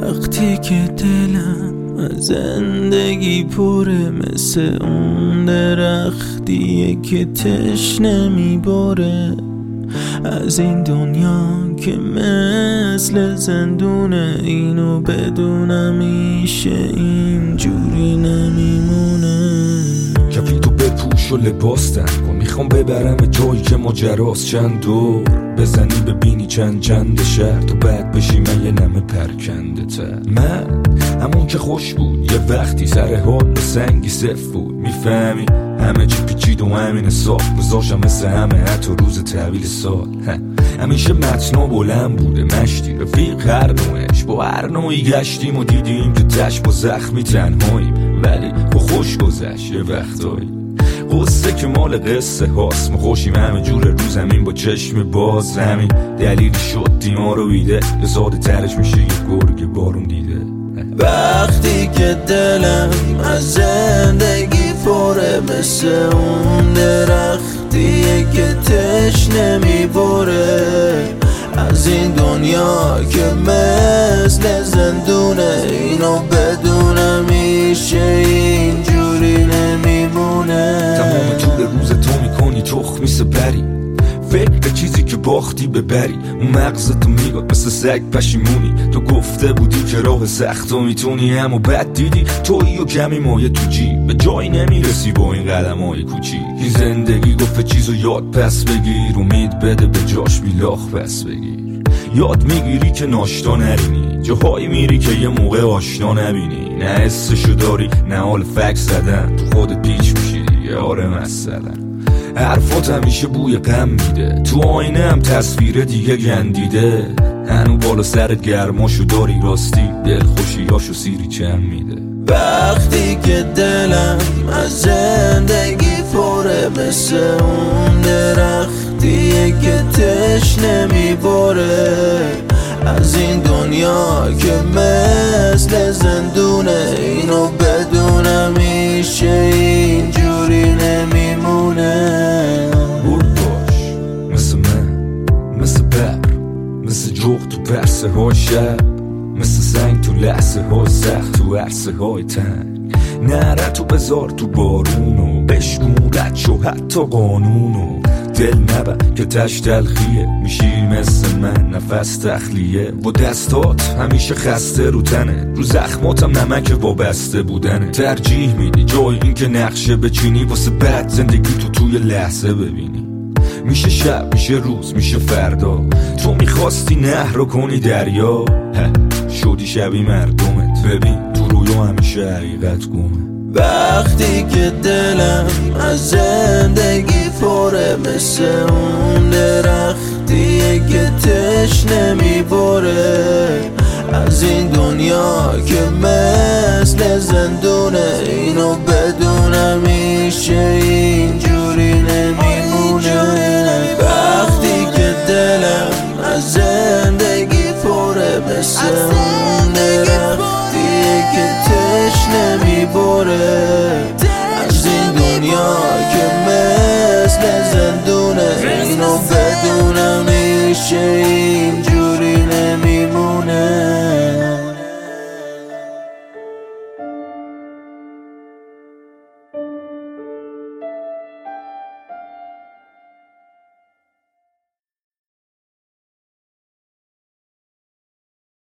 وقتی که دلم از زندگی پره، مثل اون درختیه که تشنه میباره، از این دنیا که مثل زندونه، اینو بدونم میشه اینجوری نمیمونه. کفی تو بپوش و لباس تن کن، میخوام ببرم جایی که ماجراست، چند دور بزنی ببینی چند شهر، تو بعد بشی من یه نمه پرکنده تر. من همون که خوش بود یه وقتی، سر حال و سنگی صف بود، میفهمی همه چی پیچید و همین صاف گذاشتم مثل همه حتی روز تحویل سال. همیشه متنا بلند بوده مشتی رفیق هر نوعش، با هر نوعی گشتیم و دیدیم که تش با زخمی تنهاییم، ولی با خوش گذشت یه وقتایی. قصه که مال قصه هاست، ما خوشیم همه جور رو زمین با چشم باز، همین دلیلی شد دیما رو بیده یه زاده ترش میشه یه گرگ بارون دیده. وقتی که دلم از زندگی پره، مثل اون درختیه که تشنه میبره، از این دنیا که مثل زندونه، اینو بدونم میشه اینجوری نمیمونه. تمام طول روز تو میکنی تخمی سپری، فکر چیزی که باختی ببری، اون مغزتو میگاد مثل سگ پشیمونی، تو گفته بودی که راه سختو میتونی، اما بد دیدی تویی و کمی مایه تو جیب، به جایی نمیرسی با این قدم های کوچیک. این زندگی گفته چیزو یاد پس بگیر، امید بده به جاش بیلاخ پس بگیر. یاد میگیری که ناشتا نرینی، جاهایی میری که یه موقع آشنا نبینی، نه حسشو داری نه حال فکس زدن، تو خود پیچ میشی دیگه آره مثلا. حرفات همیشه بوی غم میده، تو آینه هم تصویر دیگه گندیده، هنو بالا سرت گرماشو داری راستی، دل خوشیاشو سیری چم میده. وقتی که دلم از زندگی پره، مثل اون درختیه که تشنه میباره، از این دنیا که مثل زندونه، اینو بدونم میشه اینجوری نمیمونه. مثل بر، مثل جغد تو پرسه های شب، مثل سنگ تو لحظه های سخت تو عرصه های تنگ. نره تو بذار تو بارونو، بشکون رد شو حتی قانونو، دل نبر که تش تلخیه، میشی مثل من نفس تخلیه، و دستات همیشه خسته رو تنه، رو زخماتم نمک وابسته بودنه. ترجیح میدی جای این که نقشه بچینی، واسه بعد زندگی تو توی لحظه ببینی. میشه شب میشه روز میشه فردا، تو میخواستی نهر رو کنی دریا، شدی شبی مردمت، ببین تو رویا همیشه حقیقت گمه. وقتی که دلم از زندگی پره، مثل اون درختیه که تشنه میباره، از این دنیا که مثل زندونه، اینو بدونم میشه اینجوری نمیمونه. وقتی که دلم از زندگی پره، مثل اون درختیه که تشنه میباره، از این دنیا که مثل زندونه، اینو بدونم میشه